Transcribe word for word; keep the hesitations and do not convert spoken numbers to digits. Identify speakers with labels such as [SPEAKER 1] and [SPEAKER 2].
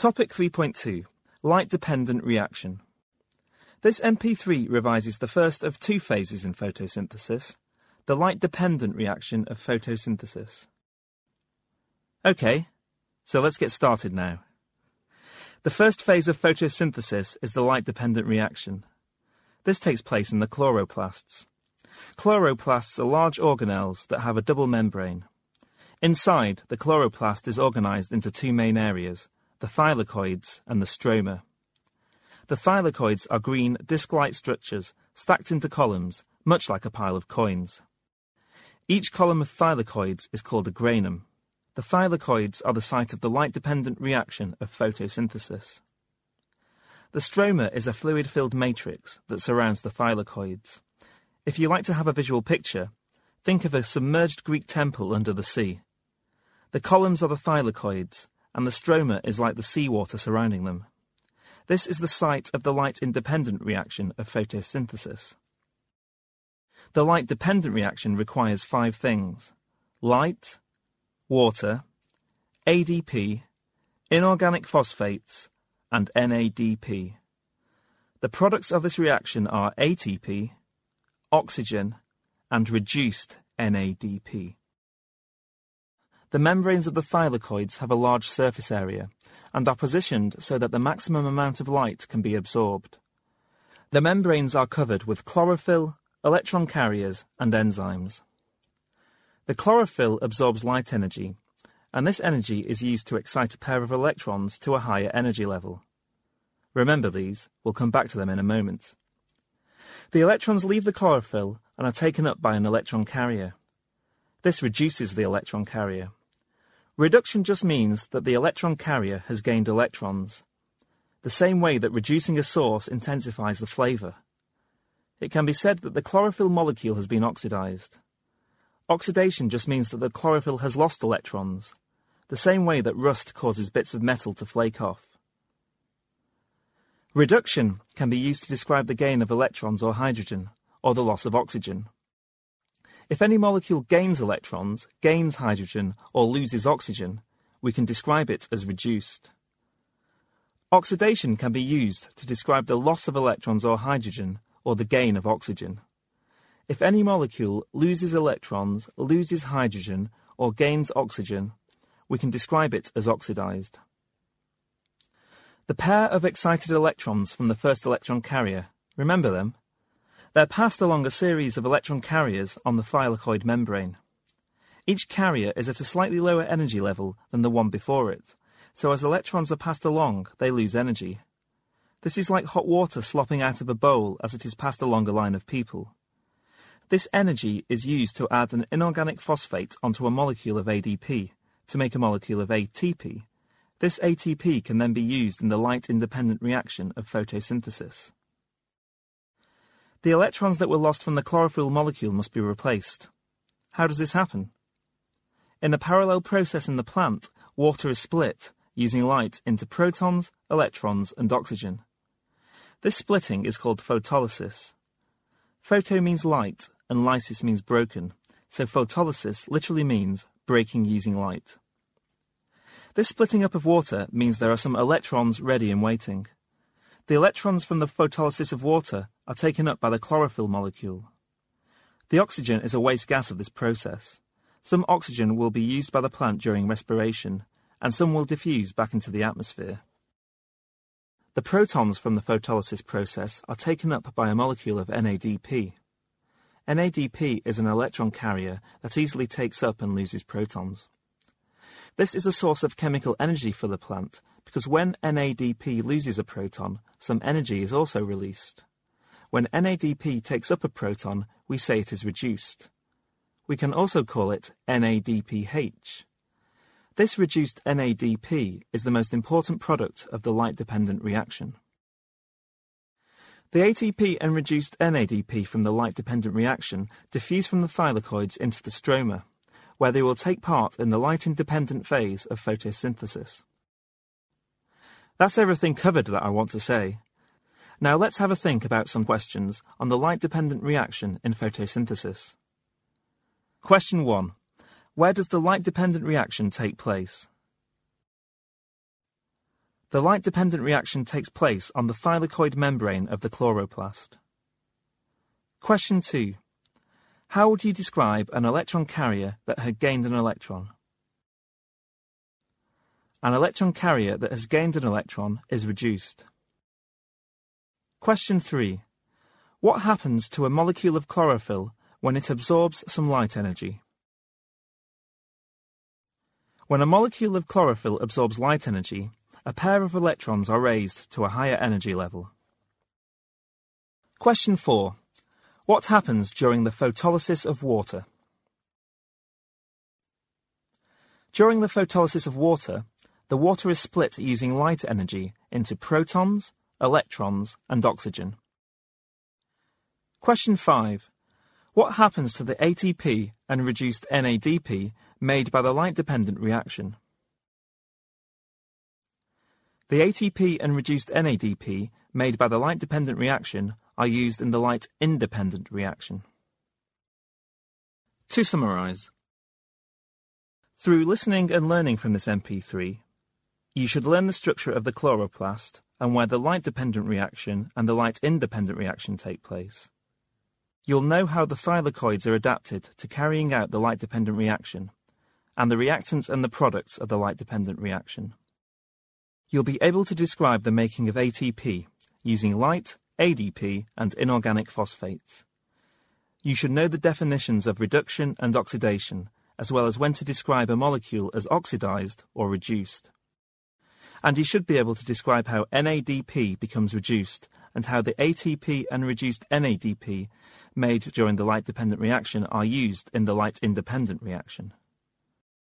[SPEAKER 1] Topic three point two. Light-dependent reaction. This M P three revises the first of two phases in photosynthesis, the light-dependent reaction of photosynthesis. OK, so let's get started now. The first phase of photosynthesis is the light-dependent reaction. This takes place in the chloroplasts. Chloroplasts are large organelles that have a double membrane. Inside, the chloroplast is organised into two main areas, the thylakoids and the stroma. The thylakoids are green, disc-like structures stacked into columns, much like a pile of coins. Each column of thylakoids is called a granum. The thylakoids are the site of the light-dependent reaction of photosynthesis. The stroma is a fluid-filled matrix that surrounds the thylakoids. If you like to have a visual picture, think of a submerged Greek temple under the sea. The columns are the thylakoids, and the stroma is like the seawater surrounding them. This is the site of the light-independent reaction of photosynthesis. The light-dependent reaction requires five things: light, water, A D P, inorganic phosphates, and N A D P. The products of this reaction are A T P, oxygen, and reduced N A D P. The membranes of the thylakoids have a large surface area and are positioned so that the maximum amount of light can be absorbed. The membranes are covered with chlorophyll, electron carriers, and enzymes. The chlorophyll absorbs light energy, and this energy is used to excite a pair of electrons to a higher energy level. Remember these, we'll come back to them in a moment. The electrons leave the chlorophyll and are taken up by an electron carrier. This reduces the electron carrier. Reduction just means that the electron carrier has gained electrons, the same way that reducing a sauce intensifies the flavour. It can be said that the chlorophyll molecule has been oxidized. Oxidation just means that the chlorophyll has lost electrons, the same way that rust causes bits of metal to flake off. Reduction can be used to describe the gain of electrons or hydrogen, or the loss of oxygen. If any molecule gains electrons, gains hydrogen, or loses oxygen, we can describe it as reduced. Oxidation can be used to describe the loss of electrons or hydrogen, or the gain of oxygen. If any molecule loses electrons, loses hydrogen, or gains oxygen, we can describe it as oxidized. The pair of excited electrons from the first electron carrier, remember them? They're passed along a series of electron carriers on the thylakoid membrane. Each carrier is at a slightly lower energy level than the one before it, so as electrons are passed along, they lose energy. This is like hot water slopping out of a bowl as it is passed along a line of people. This energy is used to add an inorganic phosphate onto a molecule of A D P to make a molecule of A T P. This A T P can then be used in the light-independent reaction of photosynthesis. The electrons that were lost from the chlorophyll molecule must be replaced. How does this happen? In a parallel process in the plant, water is split, using light, into protons, electrons, and oxygen. This splitting is called photolysis. Photo means light, and lysis means broken, so photolysis literally means breaking using light. This splitting up of water means there are some electrons ready and waiting. The electrons from the photolysis of water are taken up by the chlorophyll molecule. The oxygen is a waste gas of this process. Some oxygen will be used by the plant during respiration, and some will diffuse back into the atmosphere. The protons from the photolysis process are taken up by a molecule of N A D P. N A D P is an electron carrier that easily takes up and loses protons. This is a source of chemical energy for the plant, because when N A D P loses a proton, some energy is also released. When N A D P takes up a proton, we say it is reduced. We can also call it N A D P H. This reduced N A D P is the most important product of the light-dependent reaction. The A T P and reduced N A D P from the light-dependent reaction diffuse from the thylakoids into the stroma, where they will take part in the light-independent phase of photosynthesis. That's everything covered that I want to say. Now let's have a think about some questions on the light-dependent reaction in photosynthesis. Question one. Where does the light-dependent reaction take place? The light-dependent reaction takes place on the thylakoid membrane of the chloroplast. Question two. How would you describe an electron carrier that had gained an electron? An electron carrier that has gained an electron is reduced. Question three. What happens to a molecule of chlorophyll when it absorbs some light energy? When a molecule of chlorophyll absorbs light energy, a pair of electrons are raised to a higher energy level. Question four. What happens during the photolysis of water? During the photolysis of water, the water is split using light energy into protons, electrons, and oxygen. Question five. What happens to the A T P and reduced N A D P made by the light-dependent reaction? The A T P and reduced N A D P made by the light-dependent reaction are used in the light-independent reaction. To summarise, through listening and learning from this M P three, you should learn the structure of the chloroplast and where the light-dependent reaction and the light-independent reaction take place. You'll know how the thylakoids are adapted to carrying out the light-dependent reaction, and the reactants and the products of the light-dependent reaction. You'll be able to describe the making of A T P using light, A D P, and inorganic phosphates. You should know the definitions of reduction and oxidation, as well as when to describe a molecule as oxidized or reduced. And you should be able to describe how N A D P becomes reduced and how the A T P and reduced N A D P made during the light-dependent reaction are used in the light-independent reaction.